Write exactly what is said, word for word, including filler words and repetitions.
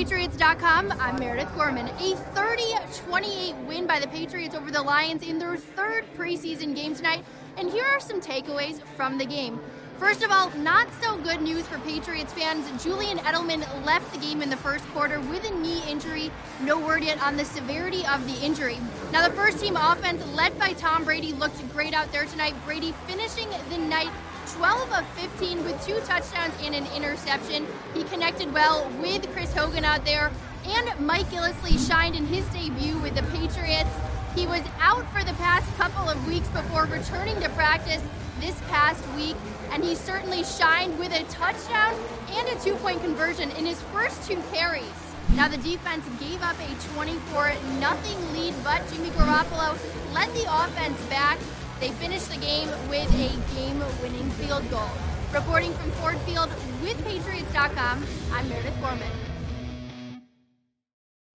Patriots dot com, I'm Meredith Gorman. A thirty twenty-eight win by the Patriots over the Lions in their third preseason game tonight. And here are some takeaways from the game. First of all, not so good news for Patriots fans. Julian Edelman left the game in the first quarter with a knee injury. No word yet on the severity of the injury. Now, the first team offense, led by Tom Brady, looked great out there tonight. Brady finishing the night twelve of fifteen with two touchdowns and an interception. He connected well with Chris Hogan out there. And Mike Gillislee shined in his debut with the Patriots. He was out for the past couple of weeks before returning to practice this past week, and he certainly shined with a touchdown and a two-point conversion in his first two carries. Now, the defense gave up a twenty-four nothing lead, but Jimmy Garoppolo led the offense back. They finished the game with a game-winning field goal. Reporting from Ford Field with Patriots dot com, I'm Meredith Gorman.